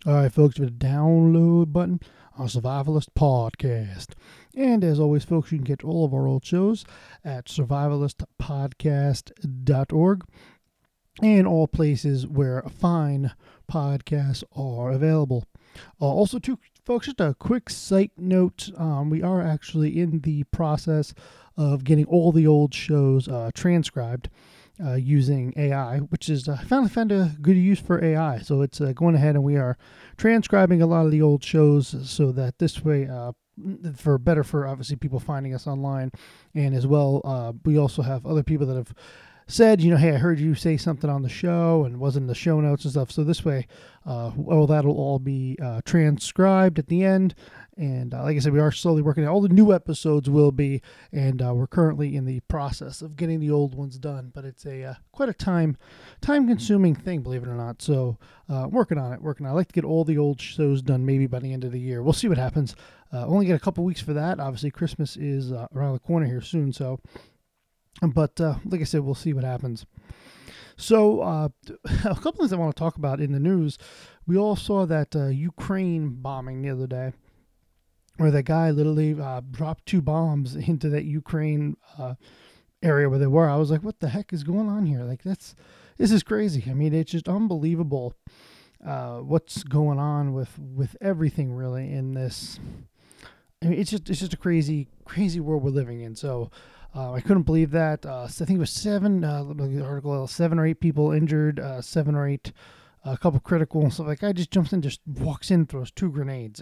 All right, folks, with the download button on Survivalist Podcast. And as always, folks, you can catch all of our old shows at survivalistpodcast.org and all places where fine podcasts are available. Also, too, folks, just a quick site note. We are actually in the process of getting all the old shows transcribed. Using AI, which is I finally found a good use for AI. So it's going ahead and we are transcribing a lot of the old shows so that this way, for obviously people finding us online, and as well, we also have other people that have said, hey, I heard you say something on the show and wasn't in the show notes and stuff. So this way, that'll all be transcribed at the end. And like I said, we are slowly working on all the new episodes will be, and we're currently in the process of getting the old ones done. But it's a quite a time-consuming thing, believe it or not. So working on it. I'd like to get all the old shows done maybe by the end of the year. We'll see what happens. Only get a couple weeks for that. Obviously, Christmas is around the corner here soon, so. But like I said, we'll see what happens. So a couple things I want to talk about in the news. We all saw that Ukraine bombing the other day, where that guy literally dropped 2 bombs into that Ukraine area where they were. I was like, what the heck is going on here? Like, this is crazy. I mean, it's just unbelievable what's going on with everything really in this. I mean, it's just a crazy world we're living in. So I couldn't believe that. I think it was 7. The article 7 or 8 people injured, 7 or 8, a couple critical and stuff. Like, guy just jumps in, just walks in, throws 2 grenades.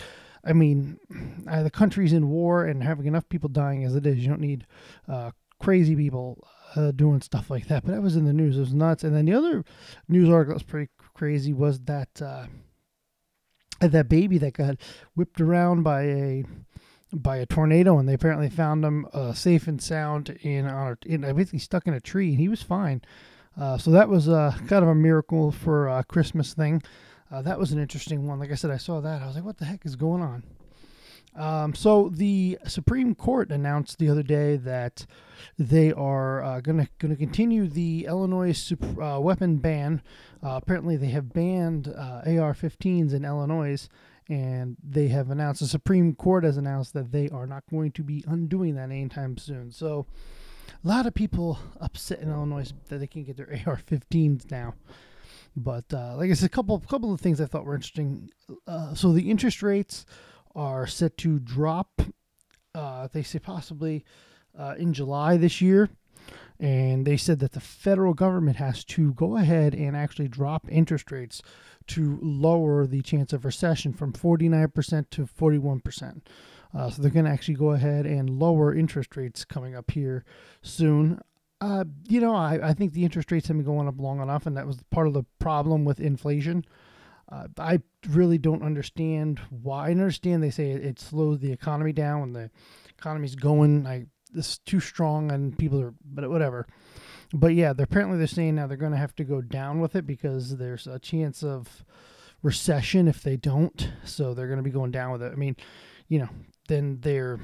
The country's in war and having enough people dying as it is. You don't need crazy people doing stuff like that. But that was in the news. It was nuts. And then the other news article that was pretty crazy was that that baby that got whipped around by a tornado, and they apparently found him safe and sound basically stuck in a tree, and he was fine. So that was kind of a miracle for a Christmas thing. That was an interesting one. Like I said, I saw that. I was like, what the heck is going on? So the Supreme Court announced the other day that they are going to continue the Illinois weapon ban. Apparently, they have banned AR-15s in Illinois, and they have announced, the Supreme Court has announced that they are not going to be undoing that anytime soon. So a lot of people upset in Illinois that they can't get their AR-15s now. But like I said, a couple of things I thought were interesting. So the interest rates are set to drop, they say possibly in July this year. And they said that the federal government has to go ahead and actually drop interest rates to lower the chance of recession from 49% to 41%. So they're going to actually go ahead and lower interest rates coming up here soon. I think the interest rates have been going up long enough, and that was part of the problem with inflation. I really don't understand why. I understand they say it slows the economy down when the economy's going this is too strong and people are, but whatever. But yeah, they're saying now they're going to have to go down with it because there's a chance of recession if they don't. So they're going to be going down with it. I mean, then they're.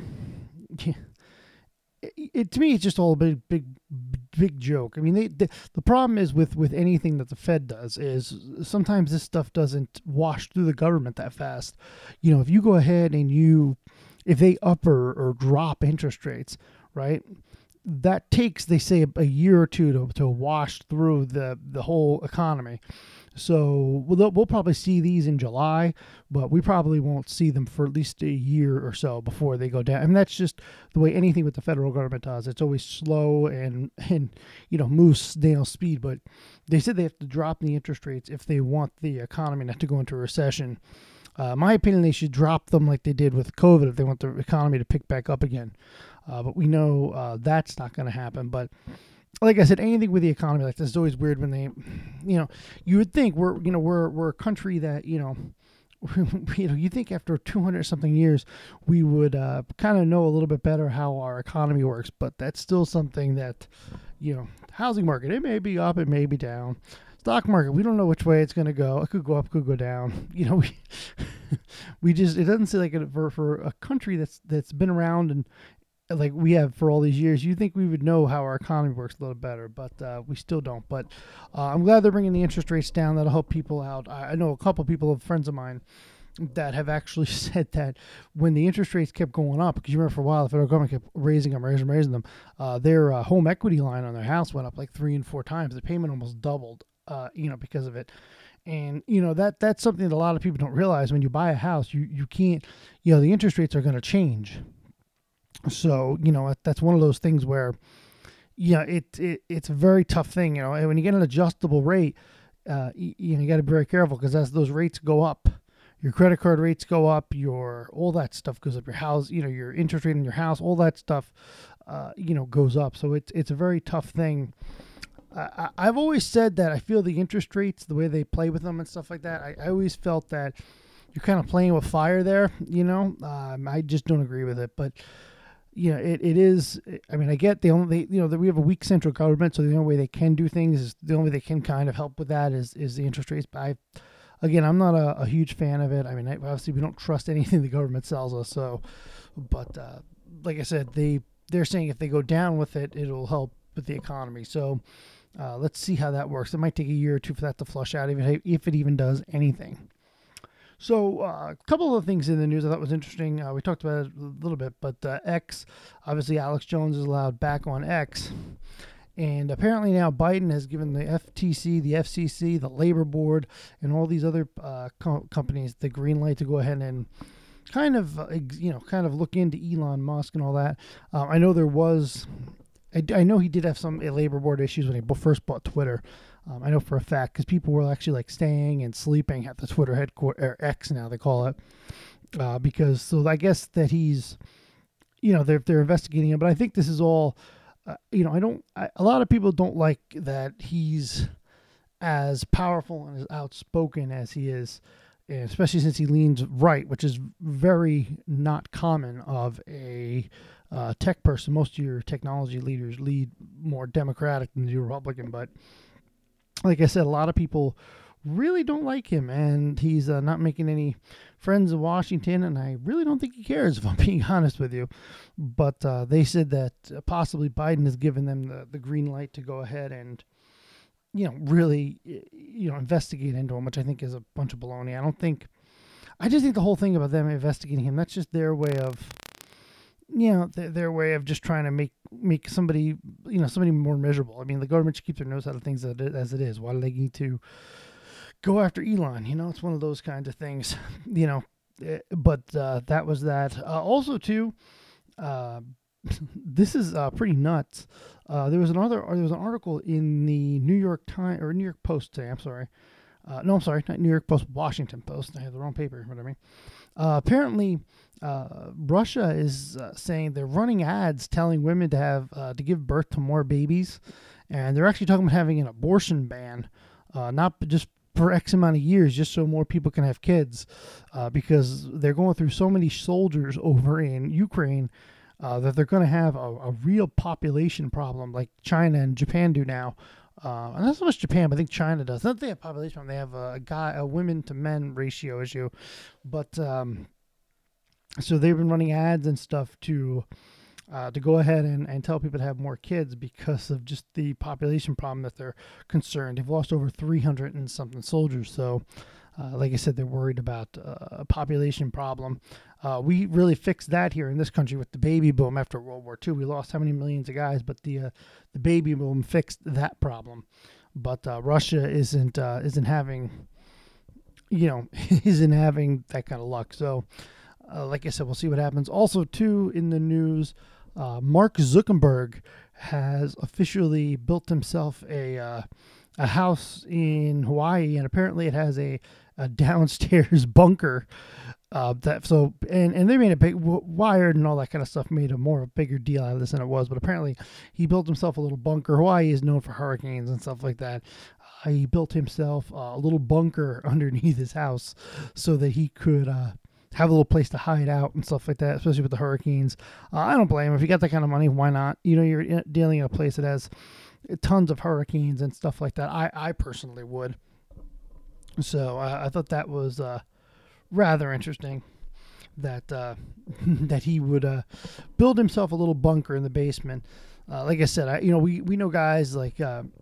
To me, it's just all a big joke. I mean, the problem is with anything that the Fed does is sometimes this stuff doesn't wash through the government that fast. If you go ahead and if they up or drop interest rates, right, that takes, they say, a year or two to wash through the whole economy. So we'll probably see these in July, but we probably won't see them for at least a year or so before they go down. And that's just the way anything with the federal government does. It's always slow and moves snail speed. But they said they have to drop the interest rates if they want the economy not to go into a recession. My opinion, they should drop them like they did with COVID if they want the economy to pick back up again. But we know that's not going to happen. But like I said, anything with the economy like this is always weird when they, you would think we're a country that, you think after 200 something years, we would kind of know a little bit better how our economy works. But that's still something that, housing market, it may be up, it may be down. Stock market, we don't know which way it's going to go. It could go up, could go down. We just, it doesn't seem like it for a country that's been around and like we have for all these years, you think we would know how our economy works a little better, but we still don't. But I'm glad they're bringing the interest rates down. That'll help people out. I know a couple people, friends of mine, that have actually said that when the interest rates kept going up, because you remember for a while the federal government kept raising them, their home equity line on their house went up like 3 and 4 times. The payment almost doubled, because of it. And that's something that a lot of people don't realize. When you buy a house, you can't, the interest rates are going to change. So that's one of those things where it's a very tough thing. And when you get an adjustable rate, you got to be very careful, because as those rates go up, your credit card rates go up, all that stuff goes up. Your house, your interest rate on your house, all that stuff, goes up. So it's a very tough thing. I've always said that I feel the interest rates, the way they play with them and stuff like that, I always felt that you're kind of playing with fire there. I just don't agree with it. But it is. I mean, I get the only, that we have a weak central government, so the only way they can do things is the only way they can kind of help with that is the interest rates. But I'm not a huge fan of it. I mean, obviously we don't trust anything the government sells us. So, but like I said, they're saying if they go down with it, it'll help with the economy. So let's see how that works. It might take a year or two for that to flush out, if it even does anything. So a couple of things in the news I thought was interesting. We talked about it a little bit, but X, obviously Alex Jones is allowed back on X. And apparently now Biden has given the FTC, the FCC, the Labor Board, and all these other companies the green light to go ahead and kind of look into Elon Musk and all that. I know there was, I know he did have some Labor Board issues when he first bought Twitter. I know for a fact, because people were actually like staying and sleeping at the Twitter headquarters, or X now they call it, because so I guess that he's, they're investigating him. But I think this is all. A lot of people don't like that he's as powerful and as outspoken as he is, especially since he leans right, which is very not common of a tech person. Most of your technology leaders lead more Democratic than do Republican. But like I said, a lot of people really don't like him, and he's not making any friends in Washington, and I really don't think he cares, if I'm being honest with you. But they said that possibly Biden has given them the green light to go ahead and really investigate into him, which I think is a bunch of baloney. I just think the whole thing about them investigating him, that's just their way of their way of just trying to make somebody somebody more miserable. I mean, the government should keep their nose out of things as it is. Why do they need to go after Elon? It's one of those kinds of things, but that was that. Also, too, this is pretty nuts. There was an article in the New York Times or New York Post today. I'm sorry. No, I'm sorry, not New York Post, Washington Post. I have the wrong paper. What I mean. Apparently, Russia is saying they're running ads telling women to give birth to more babies, and they're actually talking about having an abortion ban, not just for X amount of years, just so more people can have kids, because they're going through so many soldiers over in Ukraine that they're going to have a real population problem like China and Japan do now. And not so much Japan, but I think China does. Not that they have population problem, they have a women to men ratio issue. But so they've been running ads and stuff to go ahead and tell people to have more kids because of just the population problem that they're concerned. They've lost over 300 and something soldiers. So, like I said, they're worried about a population problem. We really fixed that here in this country with the baby boom after World War II. We lost how many millions of guys, but the baby boom fixed that problem. But Russia isn't having, isn't having that kind of luck. So, like I said, we'll see what happens. Also, too, in the news, Mark Zuckerberg has officially built himself a house in Hawaii, and apparently it has a downstairs bunker. And they made a big Wired and all that kind of stuff made a more of a bigger deal out of this than it was. But apparently he built himself a little bunker. Hawaii is known for hurricanes and stuff like that. He built himself a little bunker underneath his house so that he could have a little place to hide out and stuff like that, especially with the hurricanes. I don't blame him. If you got that kind of money, why not? You're dealing in a place that has tons of hurricanes and stuff like that. I personally would. So I thought that was rather interesting. that that he would build himself a little bunker in the basement. Like I said, we know guys like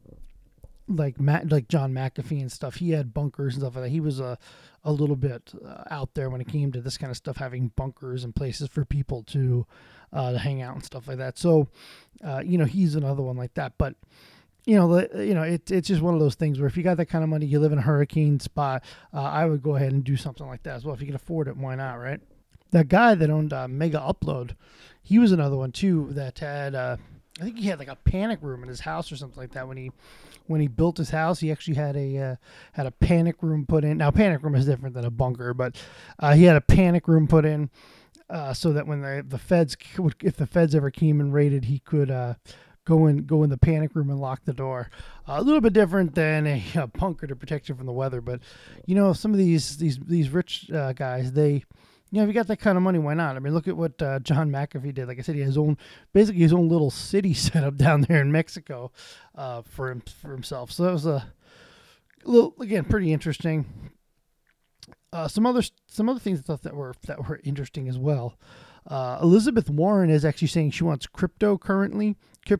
John McAfee and stuff. He had bunkers and stuff like that. He was a little bit out there when it came to this kind of stuff, having bunkers and places for people to hang out and stuff like that. So, he's another one like that. But it's just one of those things where if you got that kind of money, you live in a hurricane spot, I would go ahead and do something like that as well. If you can afford it, why not, right? That guy that owned Mega Upload, he was another one too that had, I think he had like a panic room in his house or something like that. When he built his house, he actually had a panic room put in. Now, panic room is different than a bunker, but he had a panic room put in so that when the feds, if the feds ever came and raided, he could go in the panic room and lock the door. A little bit different than a bunker to protect you from the weather, but some of these rich guys, they. If you got that kind of money, why not? I mean, look at what John McAfee did. Like I said, he has basically his own little city set up down there in Mexico for himself. So that was a little, again, pretty interesting. Some other things that were interesting as well. Elizabeth Warren is actually saying she wants cryptocurrency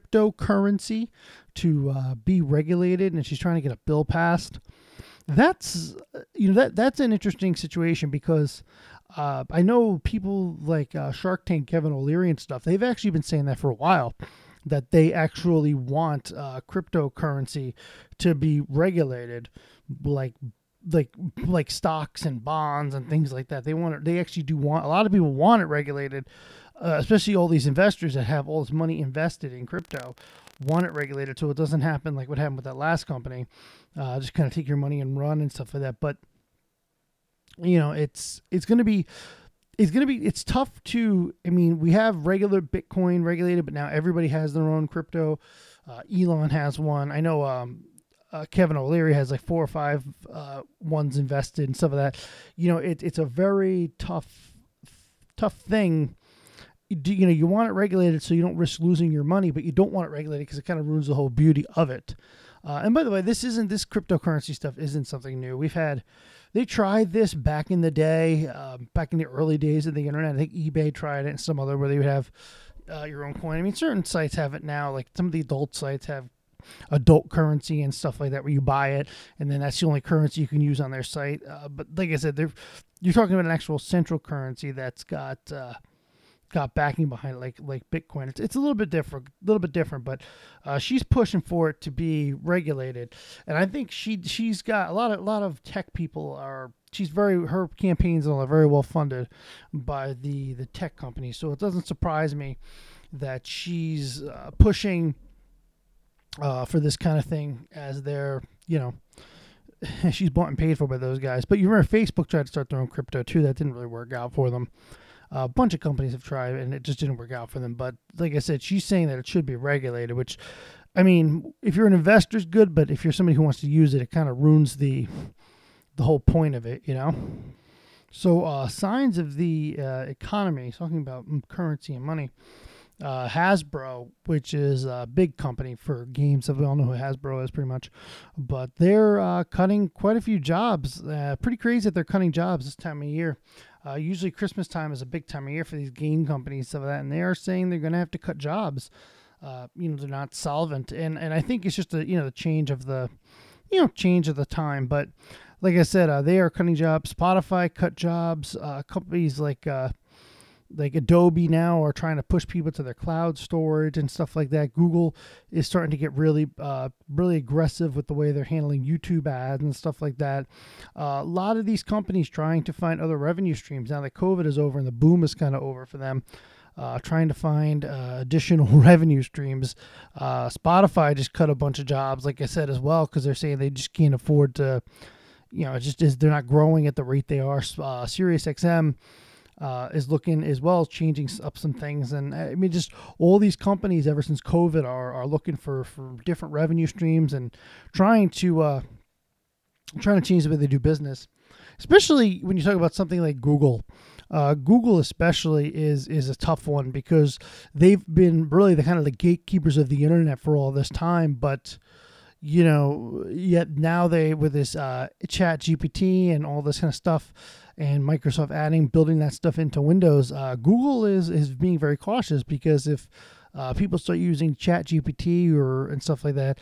to be regulated, and she's trying to get a bill passed. That's that's an interesting situation because I know people like Shark Tank, Kevin O'Leary and stuff. They've actually been saying that for a while, that they actually want cryptocurrency to be regulated, like stocks and bonds and things like that. They actually do want. A lot of people want it regulated, especially all these investors that have all this money invested in crypto. Want it regulated so it doesn't happen like what happened with that last company. Just kind of take your money and run and stuff like that. But it's tough to. I mean, we have regular Bitcoin regulated, but now everybody has their own crypto. Elon has one. I know Kevin O'Leary has like 4 or 5 ones invested and stuff like that. It's a very tough thing. You want it regulated so you don't risk losing your money, but you don't want it regulated because it kind of ruins the whole beauty of it. And by the way, this cryptocurrency stuff isn't something new. They tried this back in the day, back in the early days of the internet. I think eBay tried it and some other where they would have your own coin. I mean, certain sites have it now. Like some of the adult sites have adult currency and stuff like that where you buy it and then that's the only currency you can use on their site. But like I said, you're talking about an actual central currency that's got backing behind it, like Bitcoin. It's a little bit different, but she's pushing for it to be regulated, and I think she's got a lot of tech people are. Her campaigns are very well funded by the tech companies, so it doesn't surprise me that she's pushing for this kind of thing as they're she's bought and paid for by those guys. But you remember Facebook tried to start their own crypto too. That didn't really work out for them. A bunch of companies have tried and it just didn't work out for them. But like I said, she's saying that it should be regulated, which, I mean, if you're an investor, it's good. But if you're somebody who wants to use it, it kind of ruins the whole point of it, So signs of the economy, talking about currency and money. Hasbro, which is a big company for games, so we all know who Hasbro is pretty much, but they're cutting quite a few jobs. Pretty crazy that they're cutting jobs this time of year. Usually Christmas time is a big time of year for these game companies, stuff like that, and they are saying they're going to have to cut jobs. They're not solvent, and I think it's just the change of the time. But like I said, they are cutting jobs. Spotify cut jobs. Companies like Adobe now are trying to push people to their cloud storage and stuff like that. Google is starting to get really aggressive with the way they're handling YouTube ads and stuff like that. A lot of these companies trying to find other revenue streams now that COVID is over and the boom is kind of over for them. Trying to find additional revenue streams. Spotify just cut a bunch of jobs, like I said, as well, because they're saying they just can't afford to, they're not growing at the rate they are. SiriusXM is looking as well, changing up some things. And I mean, just all these companies ever since COVID are looking for different revenue streams and trying to change the way they do business, especially when you talk about something like Google. Google especially is a tough one because they've been really the gatekeepers of the internet for all this time. But yet now they, with this chat GPT and all this kind of stuff, and Microsoft building that stuff into Windows, Google is being very cautious, because if people start using chat GPT and stuff like that,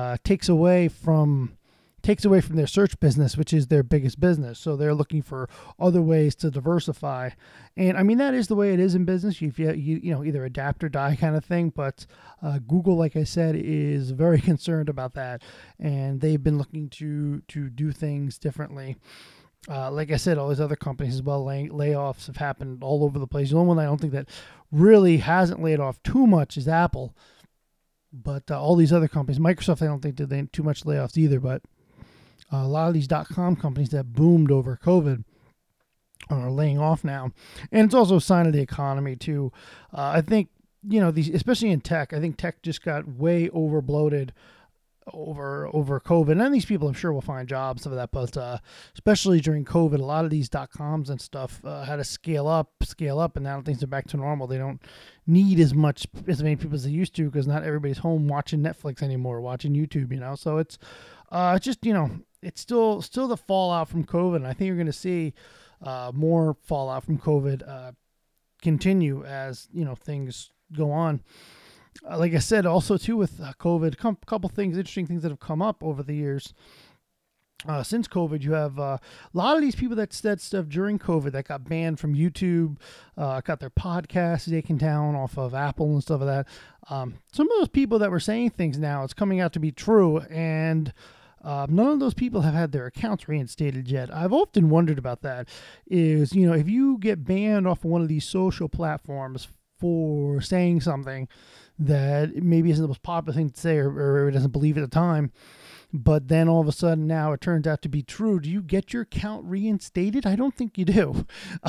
takes away from their search business, which is their biggest business. So they're looking for other ways to diversify. And I mean, that is the way it is in business. You either adapt or die kind of thing. But Google, like I said, is very concerned about that. And they've been looking to do things differently. Like I said, all these other companies as well, layoffs have happened all over the place. The only one I don't think that really hasn't laid off too much is Apple. But all these other companies, Microsoft, I don't think did too much layoffs either. But a lot of these .com companies that boomed over COVID are laying off now. And it's also a sign of the economy too. I think, these, especially in tech, I think tech just got way over bloated over COVID. And these people, I'm sure, will find jobs of that. But especially during COVID, a lot of these .coms and stuff had to scale up, and now things are back to normal. They don't need as many people as they used to, because not everybody's home watching Netflix anymore, watching YouTube. So it's just, it's still the fallout from COVID. And I think you're going to see more fallout from COVID continue as things go on. Like I said, also too with COVID, a couple things, interesting things that have come up over the years. Since COVID, you have a lot of these people that said stuff during COVID that got banned from YouTube, got their podcasts taken down off of Apple and stuff like that. Some of those people that were saying things now, it's coming out to be true, and none of those people have had their accounts reinstated yet. I've often wondered about that. Is, if you get banned off of one of these social platforms for saying something that maybe isn't the most popular thing to say, or it doesn't believe at the time, but then all of a sudden now it turns out to be true, do you get your account reinstated? I don't think you do.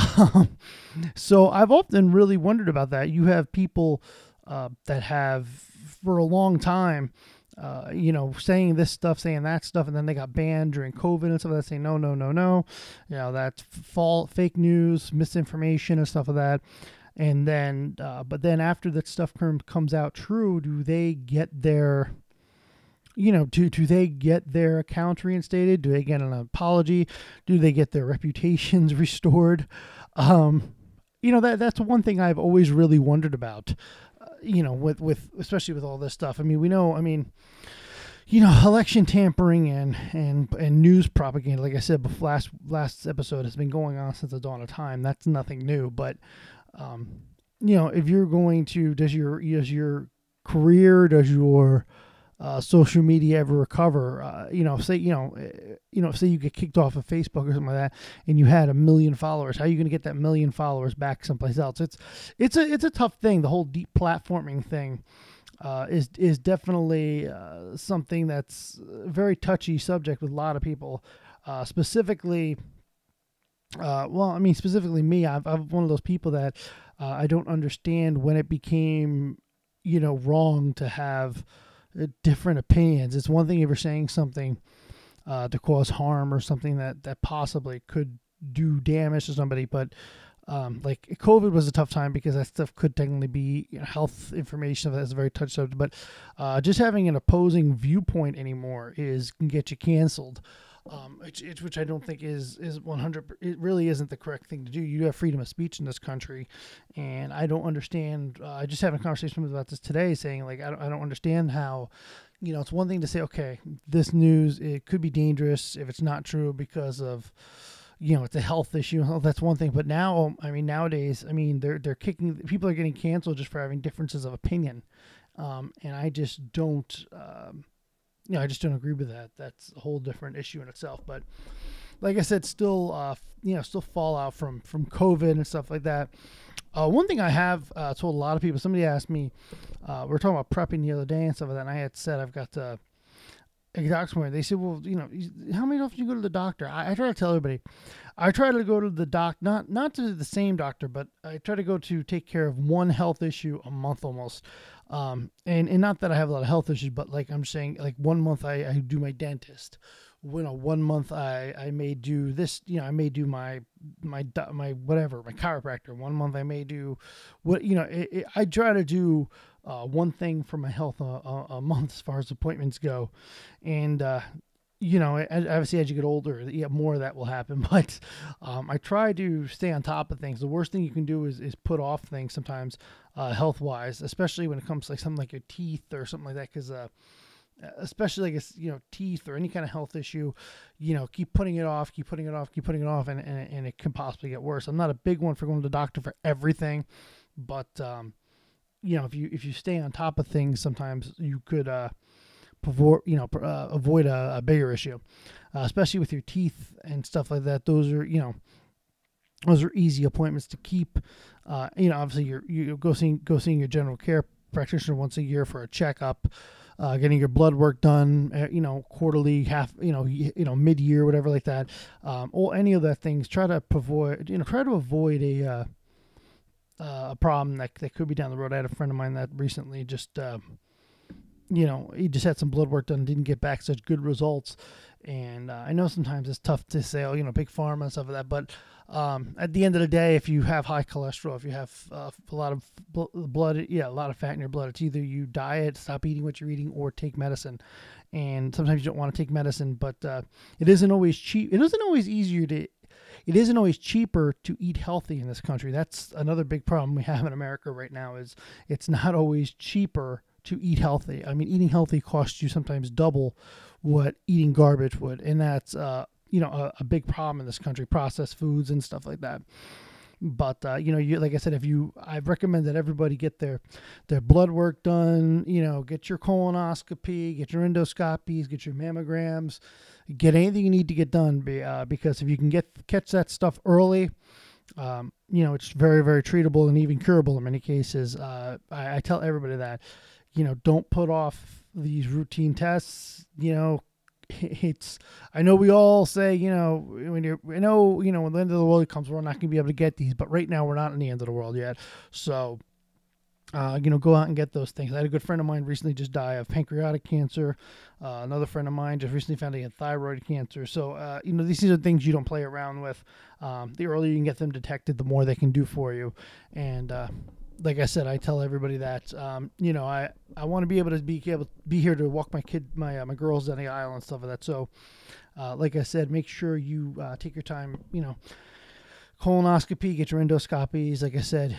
So I've often really wondered about that. You have people that have for a long time saying this stuff, saying that stuff, and then they got banned during COVID and stuff like that, saying no, that's fake news, misinformation and stuff like that. And then, but then after that stuff comes out true, do they get their, do they get their account reinstated? Do they get an apology? Do they get their reputations restored? That's one thing I've always really wondered about. With especially with all this stuff. I mean, we know. I mean, election tampering and news propaganda. Like I said before, last episode, has been going on since the dawn of time. That's nothing new, but. If you're going to, does your career, does your social media ever recover? Say you get kicked off of Facebook or something like that, and you had 1 million followers. How are you going to get that 1 million followers back someplace else? It's a tough thing. The whole deplatforming thing is definitely something that's a very touchy subject with a lot of people, specifically. Specifically me, I'm one of those people that I don't understand when it became, wrong to have different opinions. It's one thing if you're saying something to cause harm or something that possibly could do damage to somebody, but like COVID was a tough time because that stuff could technically be health information that's a very touchy subject. But just having an opposing viewpoint anymore can get you canceled. Which I don't think is 100. It really isn't the correct thing to do. You have freedom of speech in this country, and I don't understand. I just had a conversation about this today, saying like I don't understand how, it's one thing to say, okay, this news, it could be dangerous if it's not true because of, it's a health issue. Oh, that's one thing. But now, nowadays, they're kicking, people are getting canceled just for having differences of opinion, and I just don't. I just don't agree with that. That's a whole different issue in itself. But like I said, still fallout from COVID and stuff like that. One thing I have told a lot of people, somebody asked me, we were talking about prepping the other day and stuff like that, and I had said I've got a doctor's appointment. They said, well, how many often do you go to the doctor? I try to tell everybody, I try to go to the not to the same doctor, but I try to go to take care of one health issue a month almost. And not that I have a lot of health issues, but like I'm saying, like 1 month I do my dentist. 1 month I may do this. I may do my whatever, my chiropractor. 1 month I may do what. I try to do one thing for my health a month as far as appointments go, and obviously as you get older, more of that will happen. But I try to stay on top of things. The worst thing you can do is put off things sometimes, health wise, especially when it comes to like something like your teeth or something like that, because especially like teeth or any kind of health issue, keep putting it off, keep putting it off, keep putting it off, and it can possibly get worse. I'm not a big one for going to the doctor for everything, but if you stay on top of things, sometimes you could avoid a bigger issue, especially with your teeth and stuff like that. Those are easy appointments to keep. Obviously you go seeing your general care practitioner once a year for a checkup, getting your blood work done, quarterly, mid-year, whatever like that, or any of that things. Try to avoid a problem that could be down the road. I had a friend of mine that recently just he just had some blood work done, didn't get back such good results. And I know sometimes it's tough to say, big pharma and stuff like that. But at the end of the day, if you have high cholesterol, if you have a lot of blood, a lot of fat in your blood, it's either you diet, stop eating what you're eating, or take medicine. And sometimes you don't want to take medicine, but it isn't always cheap. It isn't always cheaper to eat healthy in this country. That's another big problem we have in America right now. Is it's not always cheaper to eat healthy. I mean, eating healthy costs you sometimes double what eating garbage would, and that's a big problem in this country. Processed foods and stuff like that. But like I said, I recommend that everybody get their blood work done. Get your colonoscopy, get your endoscopies, get your mammograms, get anything you need to get done. Because if you can catch that stuff early, it's very, very treatable and even curable in many cases. I tell everybody that. Don't put off these routine tests. I know we all say, when the end of the world comes, we're not going to be able to get these, but right now we're not in the end of the world yet. So, go out and get those things. I had a good friend of mine recently just die of pancreatic cancer. Another friend of mine just recently found he had thyroid cancer. So, these are things you don't play around with. The earlier you can get them detected, the more they can do for you. And, like I said, I tell everybody that, I want to be able to be here to walk my girls down the aisle and stuff like that. So, like I said, make sure you take your time, colonoscopy, get your endoscopies. Like I said,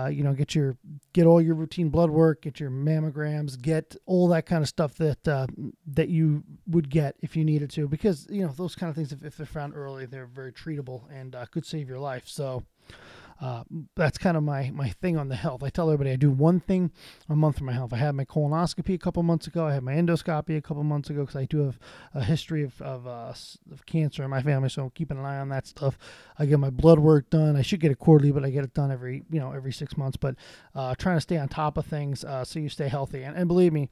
get all your routine blood work, get your mammograms, get all that kind of stuff that you would get if you needed to, because, those kind of things, if they're found early, they're very treatable and could save your life. So, that's kind of my thing on the health. I tell everybody I do one thing a month for my health. I had my colonoscopy a couple months ago. I had my endoscopy a couple months ago because I do have a history of cancer in my family, so I'm keeping an eye on that stuff. I get my blood work done. I should get it quarterly, but I get it done every 6 months. But trying to stay on top of things so you stay healthy. And believe me,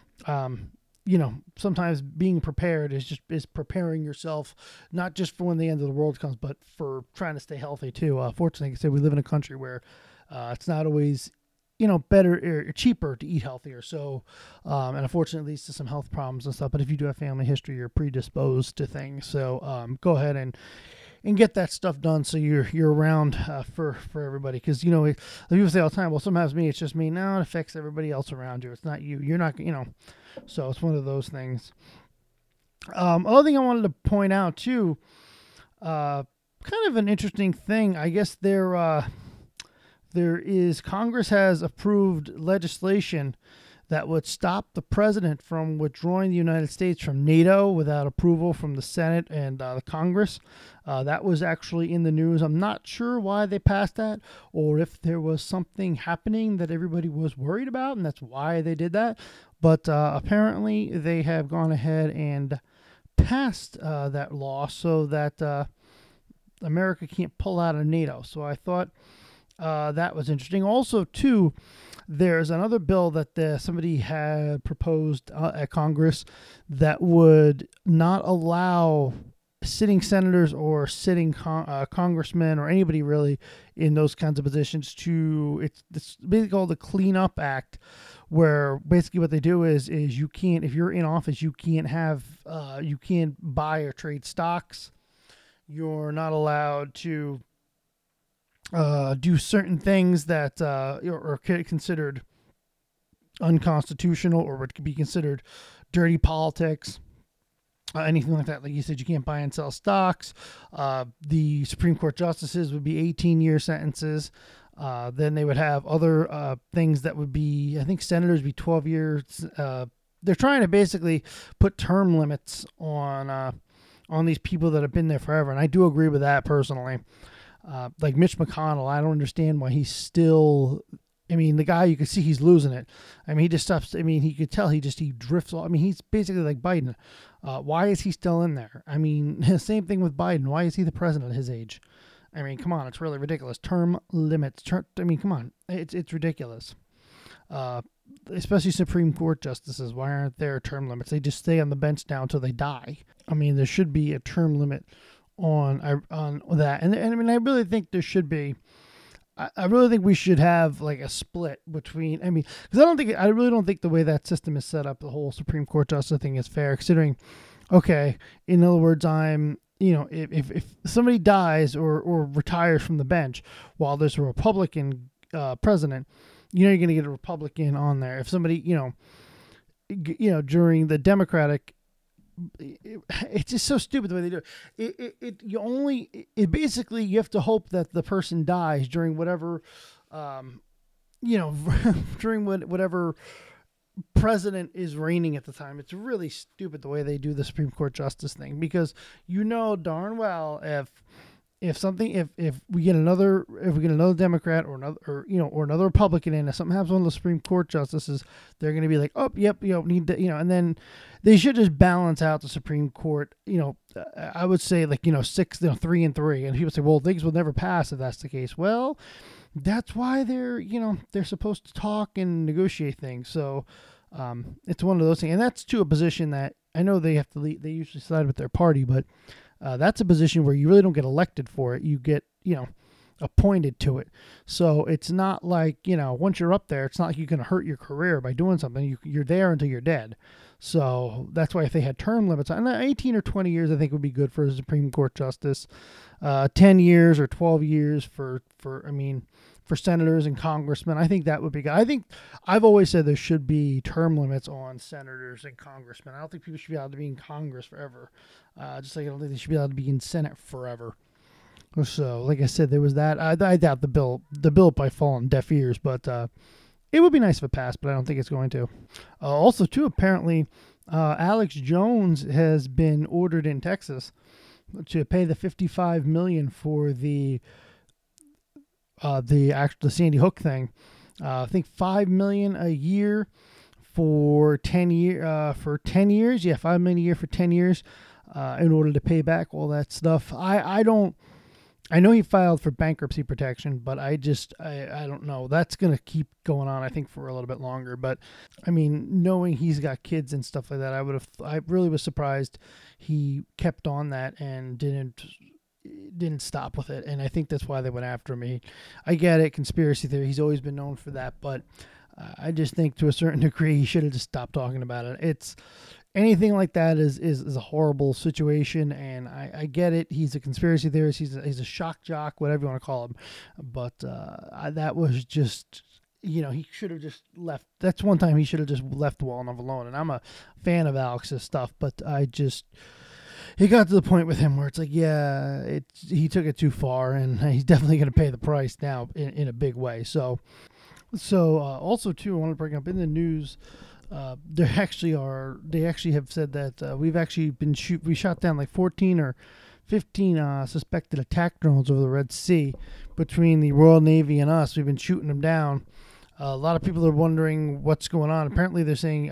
sometimes being prepared is preparing yourself, not just for when the end of the world comes, but for trying to stay healthy too. Fortunately, like I said, we live in a country where it's not always, better or cheaper to eat healthier. So, and unfortunately, it leads to some health problems and stuff. But if you do have family history, you're predisposed to things. So, go ahead and get that stuff done so you're around for everybody. Because people say all the time, well, sometimes me, it's just me. No, it affects everybody else around you. It's not you. You're not, so it's one of those things. Other thing I wanted to point out too, kind of an interesting thing. I guess there is Congress has approved legislation that would stop the president from withdrawing the United States from NATO without approval from the Senate and the Congress. That was actually in the news. I'm not sure why they passed that, or if there was something happening that everybody was worried about, and that's why they did that. But apparently they have gone ahead and passed that law so that America can't pull out of NATO. So I thought that was interesting. Also, too, there's another bill that somebody had proposed at Congress that would not allow sitting senators or sitting congressmen or anybody really in those kinds of positions it's basically called the Clean Up Act, where basically what they do is you can't, if you're in office, you can't buy or trade stocks. You're not allowed to do certain things that are considered unconstitutional or would be considered dirty politics. Anything like that. Like you said, you can't buy and sell stocks. The Supreme Court justices would be 18-year sentences. Then they would have other things that would be, I think senators would be 12 years. They're trying to basically put term limits on these people that have been there forever. And I do agree with that personally. Like Mitch McConnell, I don't understand why he's still. I mean, the guy, you can see he's losing it. I mean, he just stops. I mean, he could tell he drifts off. I mean, he's basically like Biden. Why is he still in there? I mean, same thing with Biden. Why is he the president at his age? I mean, come on, it's really ridiculous. Term limits. I mean, come on, it's ridiculous. Especially Supreme Court justices. Why aren't there term limits? They just stay on the bench now until they die. I mean, there should be a term limit on that, and I mean, I really think there should be. I really think we should have like a split between. I mean, because I really don't think the way that system is set up, the whole Supreme Court justice thing is fair. Considering, okay, in other words, if somebody dies or retires from the bench while there's a Republican president, you're going to get a Republican on there. If somebody, during the Democratic. It's just so stupid the way they do it. Basically you have to hope that the person dies during whatever, during whatever president is reigning at the time. It's really stupid the way they do the Supreme Court justice thing, because darn well if we get another Democrat or another Republican in, if something happens to one of the Supreme Court justices, they're going to be like, oh, yep, need to, and then they should just balance out the Supreme Court. I would say 3-3, and people say, well, things will never pass if that's the case. Well, that's why they're supposed to talk and negotiate things. So it's one of those things, and that's to a position that I know they have to lead. They usually side with their party, but that's a position where you really don't get elected for it. You get, appointed to it. So it's not like, once you're up there, it's not like you can hurt your career by doing something. You're there until you're dead. So that's why if they had term limits, 18 or 20 years, I think would be good for a Supreme Court justice. 10 years or 12 years for senators and congressmen. I think that would be good. I've always said there should be term limits on senators and congressmen. I don't think people should be allowed to be in Congress forever. Just like I don't think they should be allowed to be in Senate forever. So, like I said, there was that. I doubt the bill probably fall on deaf ears, but it would be nice if it passed, but I don't think it's going to. Also, too, apparently, Alex Jones has been ordered in Texas to pay the $55 million for the Sandy Hook thing. I think $5 million a year for 10 years. For 10 years, yeah, $5 million a year for 10 years, in order to pay back all that stuff. I know he filed for bankruptcy protection, but I don't know. That's going to keep going on, I think, for a little bit longer. But I mean, knowing he's got kids and stuff like that, I really was surprised he kept on that and didn't stop with it. And I think that's why they went after me. I get it, conspiracy theory. He's always been known for that, but I just think to a certain degree he should have just stopped talking about it. It's anything like that is a horrible situation, and I get it. He's a conspiracy theorist. He's a shock jock, whatever you want to call him. But that was just, he should have just left. That's one time he should have just left well enough alone. And I'm a fan of Alex's stuff, but he got to the point with him where it's like, yeah, he took it too far, and he's definitely going to pay the price now in a big way. So also too, I want to bring up in the news. They actually have said that we shot down like 14 or 15 suspected attack drones over the Red Sea between the Royal Navy and us. We've been shooting them down. A lot of people are wondering what's going on. Apparently they're saying,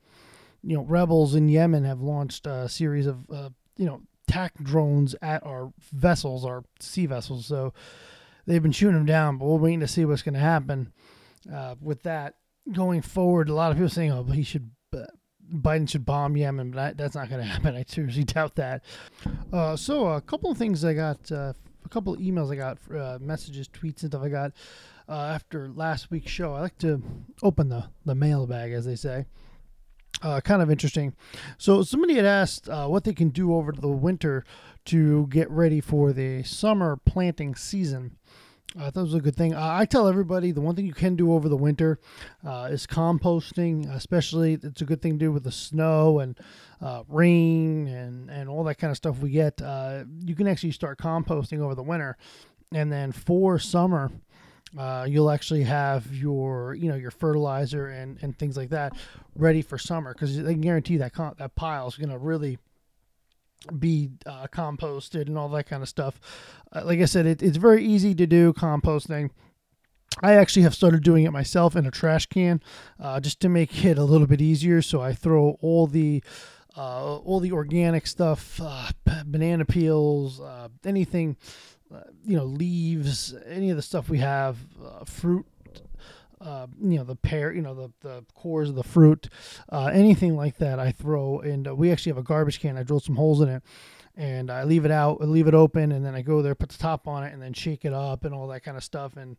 rebels in Yemen have launched a series of, attack drones at our vessels, our sea vessels. So they've been shooting them down, but we're waiting to see what's going to happen with that. Going forward, a lot of people saying, "Oh, Biden should bomb Yemen," but that's not going to happen. I seriously doubt that. So a couple of things I got, a couple of emails I got, messages, tweets, and stuff I got after last week's show. I like to open the mailbag, as they say. Kind of interesting. So somebody had asked what they can do over the winter to get ready for the summer planting season. That was a good thing. I tell everybody the one thing you can do over the winter is composting. Especially, it's a good thing to do with the snow and rain and all that kind of stuff we get. You can actually start composting over the winter, and then for summer, you'll actually have your fertilizer and things like that ready for summer, because I can guarantee that that pile is going to really be composted and all that kind of stuff. Like I said, it's very easy to do composting. I actually have started doing it myself in a trash can, just to make it a little bit easier. So I throw all the organic stuff, banana peels, anything, leaves, any of the stuff we have, fruit, the pear, the cores of the fruit, anything like that I throw. And we actually have a garbage can. I drilled some holes in it, and I leave it out, I leave it open, and then I go there, put the top on it, and then shake it up and all that kind of stuff. And,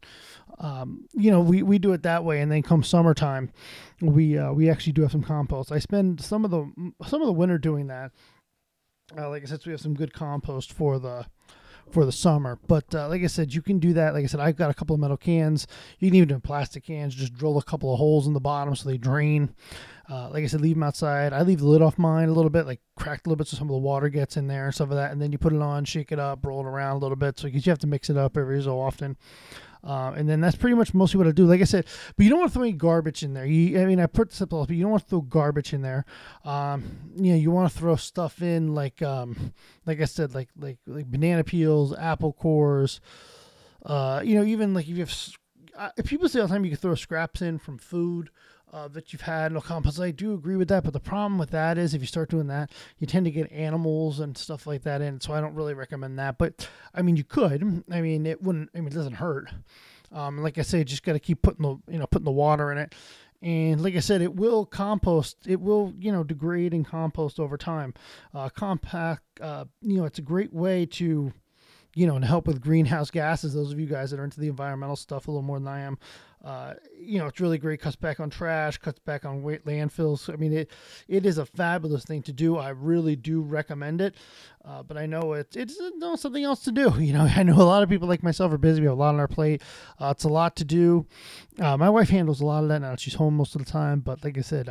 we do it that way. And then come summertime, we actually do have some compost. I spend some of the winter doing that. Like I said, so we have some good compost for the summer. But like I said, you can do that. Like I said, I've got a couple of metal cans. You can even do plastic cans. Just drill a couple of holes in the bottom so they drain. Like I said, leave them outside. I leave the lid off mine a little bit, like cracked a little bit so some of the water gets in there and stuff like that. And then you put it on, shake it up, roll it around a little bit. So you have to mix it up every so often. And then that's pretty much mostly what I do. Like I said, but you don't want to throw any garbage in there. I put simple, but you don't want to throw garbage in there. You want to throw stuff in like I said, like banana peels, apple cores. Even like if you have, if people say all the time you can throw scraps in from food that you've had, no compost. I do agree with that, but the problem with that is if you start doing that, you tend to get animals and stuff like that in. So I don't really recommend that. But you could. It wouldn't. It doesn't hurt. Like I say, just got to keep putting the water in it. And like I said, it will compost. It will, degrade and compost over time. Compact. It's a great way to to help with greenhouse gases. Those of you guys that are into the environmental stuff a little more than I am, it's really great. Cuts back on trash, cuts back on landfills. It is a fabulous thing to do. I really do recommend it. But I know it's something else to do. I know a lot of people like myself are busy. We have a lot on our plate. It's a lot to do. My wife handles a lot of that now. She's home most of the time. But like I said,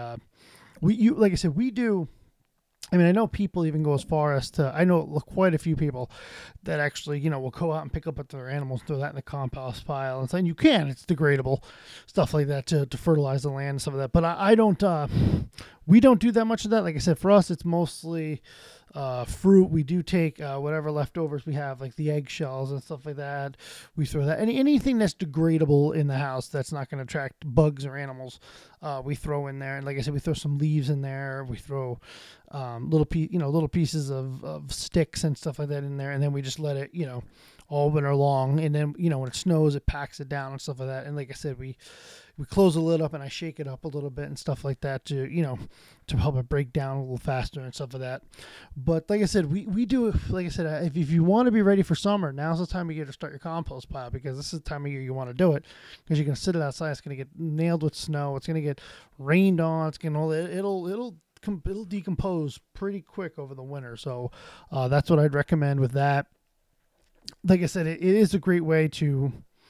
we do. I know people even go as far as to, I know quite a few people that actually, will go out and pick up their animals, throw that in the compost pile, and saying it's degradable, stuff like that to fertilize the land and stuff like that. But I don't, we don't do that much of that. Like I said, for us, it's mostly fruit. We do take whatever leftovers we have, like the eggshells and stuff like that. We throw that. Anything that's degradable in the house that's not going to attract bugs or animals, we throw in there. And like I said, we throw some leaves in there. We throw little pieces of sticks and stuff like that in there, and then we just let it, all winter long. And then when it snows, it packs it down and stuff like that. And like I said, we close the lid up and I shake it up a little bit and stuff like that to help it break down a little faster and stuff like that. But like I said, we do, like I said, if you want to be ready for summer, now's the time of year to start your compost pile, because this is the time of year you want to do it, because you're going to sit it outside. It's going to get nailed with snow. It's going to get rained on. It's going to, it'll decompose pretty quick over the winter. So that's what I'd recommend with that. Like I said, it is a great way to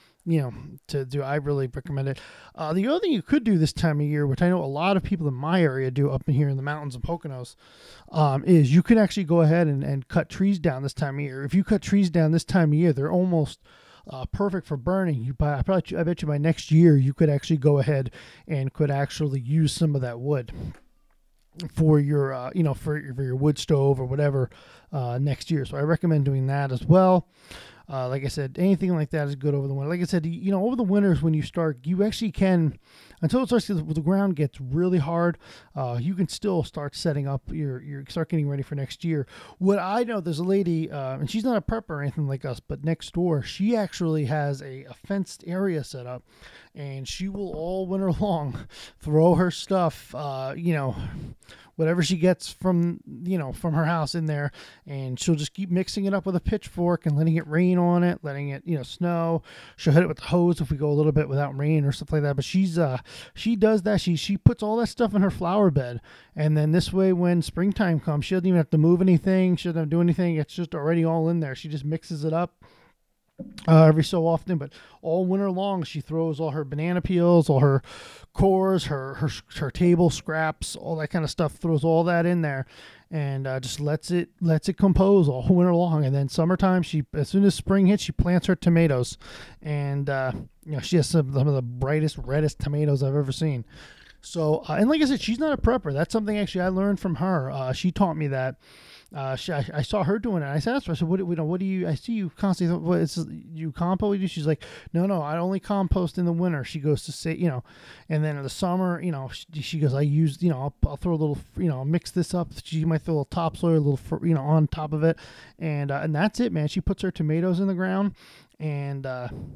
do. I really recommend it. The other thing you could do this time of year, which I know a lot of people in my area do up in here in the mountains of Poconos, is you can actually go ahead and cut trees down this time of year. If you cut trees down this time of year, they're almost perfect for burning. I bet you by next year you could actually go ahead and could actually use some of that wood for your for your wood stove or whatever next year. So I recommend doing that as well. Like I said, anything like that is good over the winter. Like I said, over the winters when you start, you actually can, until it starts the ground gets really hard, you can still start setting up your start getting ready for next year. What I know, there's a lady, and she's not a prepper or anything like us, but next door, she actually has a fenced area set up, and she will all winter long throw her stuff, whatever she gets from her house in there, and she'll just keep mixing it up with a pitchfork and letting it rain on it, letting it snow. She'll hit it with the hose if we go a little bit without rain or stuff like that. But she does that. She puts all that stuff in her flower bed, and then this way when springtime comes, she doesn't even have to move anything. She doesn't have to do anything. It's just already all in there. She just mixes it up, every so often, but all winter long she throws all her banana peels, all her cores, her table scraps, all that kind of stuff. Throws all that in there, and just lets it compose all winter long. And then summertime, she as soon as spring hits, she plants her tomatoes, and she has some of the brightest, reddest tomatoes I've ever seen. So, and like I said, she's not a prepper. That's something actually I learned from her. She taught me that. I saw her doing it. I said, I said, what do you? I see you constantly. What it's you compost? She's like, no, I only compost in the winter. She goes to say, and then in the summer, she goes, I use, I'll throw a little, I'll mix this up. She might throw a little topsoil, a little, on top of it, and that's it, man. She puts her tomatoes in the ground, and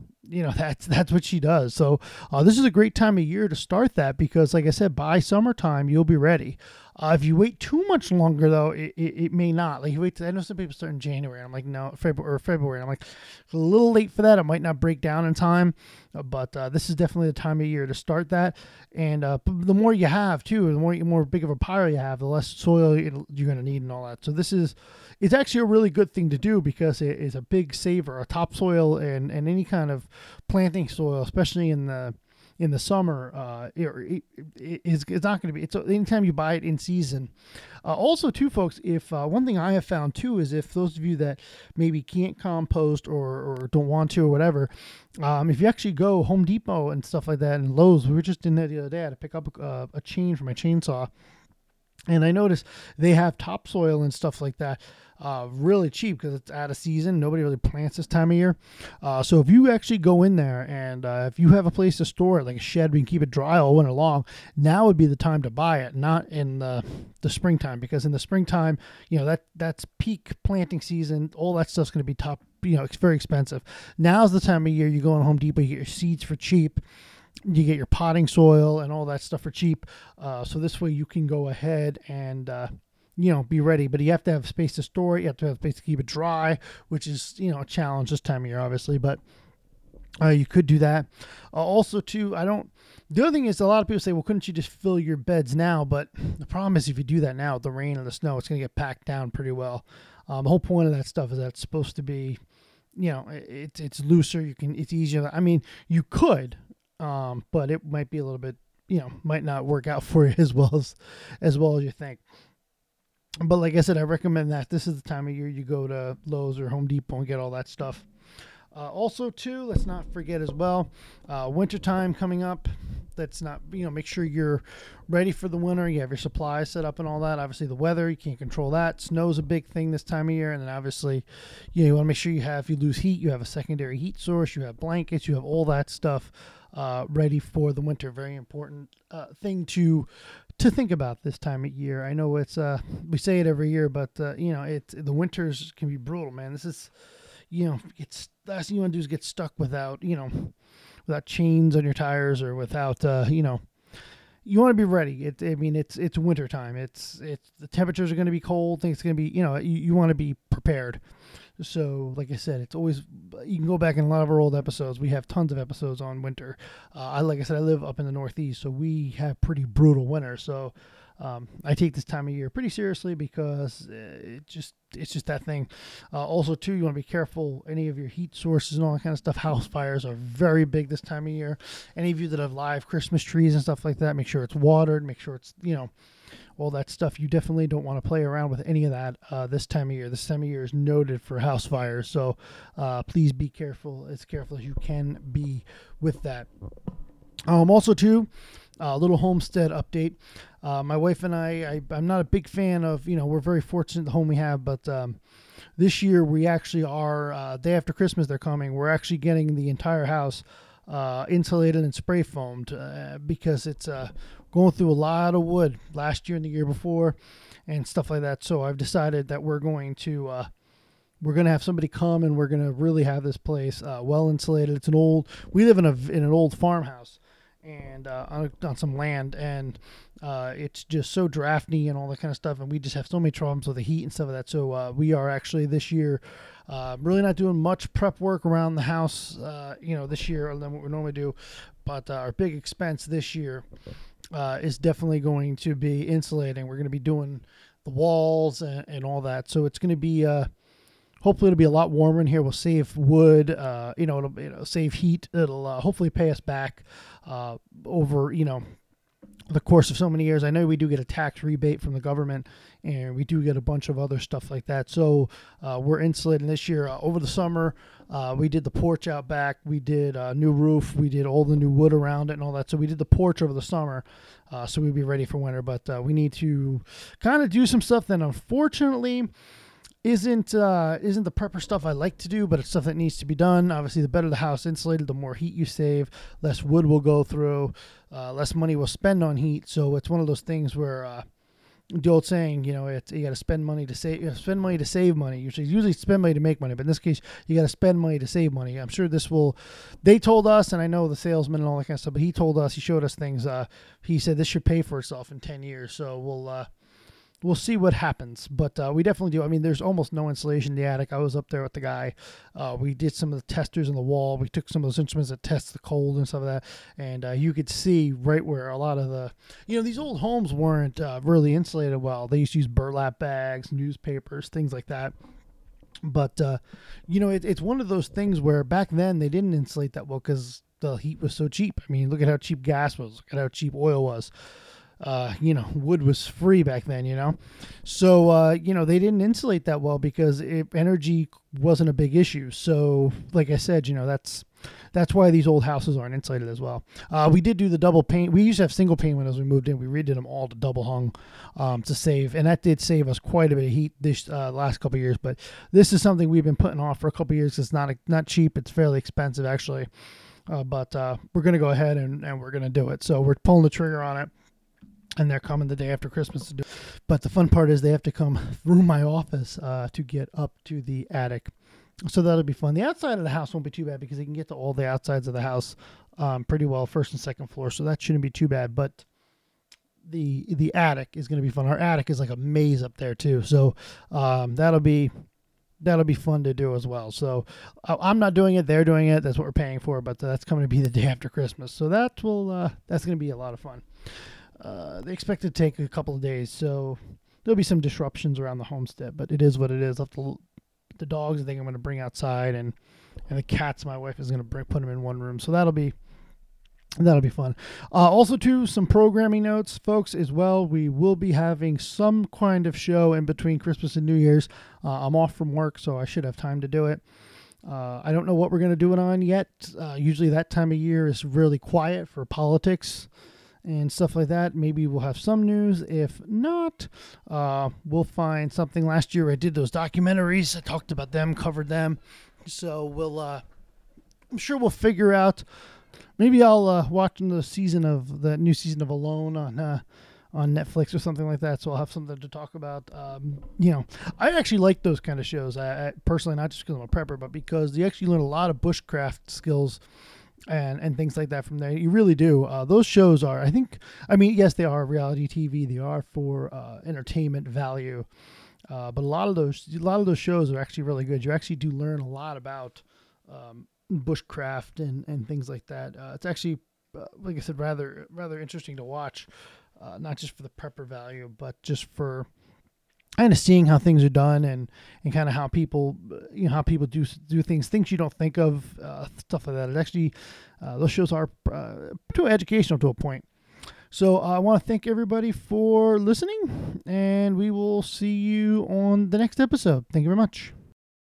that's what she does. So this is a great time of year to start that, because like I said, by summertime you'll be ready. If you wait too much longer, though, it may not. Like you wait, I know some people start in January. I'm like, no, February. I'm like, it's a little late for that. It might not break down in time, but this is definitely the time of year to start that. And the more you have too, the more big of a pile you have, the less soil you're going to need and all that. So it's actually a really good thing to do, because it is a big saver. A topsoil and any kind of planting soil, especially in the summer, it's not going to be. It's anytime you buy it in season. Also, too, folks, if one thing I have found too is, if those of you that maybe can't compost or don't want to or whatever, if you actually go Home Depot and stuff like that, and Lowe's, we were just in there the other day. I had to pick up a chain for my chainsaw. And I noticed they have topsoil and stuff like that really cheap, because it's out of season. Nobody really plants this time of year. So if you actually go in there, and if you have a place to store it, like a shed, we can keep it dry all winter long, now would be the time to buy it, not in the springtime. Because in the springtime, that's peak planting season. All that stuff's going to be top. It's very expensive. Now's the time of year you go on Home Depot, you get your seeds for cheap. You get your potting soil and all that stuff for cheap. So this way you can go ahead and, be ready. But you have to have space to store it. You have to have space to keep it dry, which is, a challenge this time of year, obviously. But you could do that. Also, too, the other thing is, a lot of people say, well, couldn't you just fill your beds now? But the problem is, if you do that now with the rain or the snow, it's going to get packed down pretty well. The whole point of that stuff is that it's supposed to be, it's looser. It's easier. I mean, you could. But it might be a little bit, might not work out for you as well as you think. But like I said, I recommend that this is the time of year you go to Lowe's or Home Depot and get all that stuff. Also, too, let's not forget as well, wintertime coming up. That's not, make sure you're ready for the winter. You have your supplies set up and all that. Obviously, the weather, you can't control that. Snow's a big thing this time of year. And then obviously, you want to make sure if you lose heat, you have a secondary heat source, you have blankets, you have all that stuff ready for the winter. Very important thing to think about this time of year. I know it's we say it every year, but the winters can be brutal, man. This is, it's last thing you want to do is get stuck without chains on your tires, or without you want to be ready. It's winter time. It's the temperatures are going to be cold. Things going to be, you want to be prepared. So, like I said, it's always, you can go back in a lot of our old episodes. We have tons of episodes on winter. Like I said, I live up in the Northeast, so we have pretty brutal winter. So, I take this time of year pretty seriously, because it's just that thing. Also, too, you want to be careful any of your heat sources and all that kind of stuff. House fires are very big this time of year. Any of you that have live Christmas trees and stuff like that, make sure it's watered. Make sure it's all that stuff. You definitely don't want to play around with any of that this time of year. This time of year is noted for house fires, so please be careful, as careful as you can be with that. Also, too, a little homestead update. My wife and I'm not a big fan of, we're very fortunate in the home we have, but this year we actually are, day after Christmas they're coming, we're actually getting the entire house insulated and spray foamed, because it's going through a lot of wood last year and the year before and stuff like that. So I've decided that we're going to have somebody come, and we're going to really have this place well insulated. We live in an old farmhouse, and on some land, and it's just so drafty and all that kind of stuff, and we just have so many problems with the heat and stuff like that. So we are actually this year really not doing much prep work around the house, this year, other than what we normally do. But our big expense this year is definitely going to be insulating. We're going to be doing the walls and all that. So it's going to be hopefully it'll be a lot warmer in here. We'll save wood, it'll save heat. It'll hopefully pay us back over, the course of so many years. I know we do get a tax rebate from the government, and we do get a bunch of other stuff like that. So we're insulating this year. Over the summer, we did the porch out back. We did a new roof. We did all the new wood around it and all that. So we did the porch over the summer, so we'd be ready for winter. But we need to kind of do some stuff that unfortunately isn't the prepper stuff I like to do, but it's stuff that needs to be done. Obviously, the better the house insulated, the more heat you save, less wood will go through, less money we'll spend on heat. So it's one of those things where the old saying, you got to spend money to save. You spend money to save money. Usually spend money to make money, but in this case, you got to spend money to save money. I'm sure this will. They told us, and I know the salesman and all that kind of stuff, but he told us, he showed us things. He said this should pay for itself in 10 years. So we'll see what happens, but we definitely do. I mean, there's almost no insulation in the attic. I was up there with the guy. We did some of the testers on the wall. We took some of those instruments that test the cold and stuff like that, and you could see right where a lot of the, these old homes weren't really insulated well. They used to use burlap bags, newspapers, things like that. But, it's one of those things where back then they didn't insulate that well because the heat was so cheap. I mean, look at how cheap gas was. Look at how cheap oil was. Wood was free back then, so, they didn't insulate that well because energy wasn't a big issue. So like I said, that's why these old houses aren't insulated as well. We did do the double pane. We used to have single pane windows when we moved in. We redid them all to double hung, to save, and that did save us quite a bit of heat this last couple of years. But this is something we've been putting off for a couple of years. It's not cheap. It's fairly expensive actually. But we're going to go ahead and we're going to do it. So we're pulling the trigger on it. And they're coming the day after Christmas to do it. But the fun part is they have to come through my office to get up to the attic. So that'll be fun. The outside of the house won't be too bad because they can get to all the outsides of the house pretty well, first and second floor. So that shouldn't be too bad. But the attic is going to be fun. Our attic is like a maze up there too. So that'll be fun to do as well. So I'm not doing it. They're doing it. That's what we're paying for. But that's coming to be the day after Christmas. So that's going to be a lot of fun. They expect it to take a couple of days, so there'll be some disruptions around the homestead, but it is what it is. The dogs I think I'm going to bring outside, and the cats my wife is going to put them in one room, so that'll be fun. Also, too, some programming notes, folks, as well. We will be having some kind of show in between Christmas and New Year's. I'm off from work, so I should have time to do it. I don't know what we're going to do it on yet. Usually that time of year is really quiet for politics and stuff like that. Maybe we'll have some news. If not, we'll find something. Last year I did those documentaries. I talked about them, covered them. So I'm sure we'll figure out. Maybe I'll watch the new season of Alone on Netflix or something like that. So I'll have something to talk about. I actually like those kind of shows. I personally, not just because I'm a prepper, but because you actually learn a lot of bushcraft skills and things like that from there. You really do. Those shows are, yes, they are reality TV. They are for entertainment value. But a lot of those shows are actually really good. You actually do learn a lot about bushcraft and things like that. It's actually, like I said, rather interesting to watch. Not just for the prepper value, but just for kind of seeing how things are done and kind of how people do things you don't think of, stuff like that. It actually, those shows are too educational to a point. So I want to thank everybody for listening, and we will see you on the next episode. Thank you very much.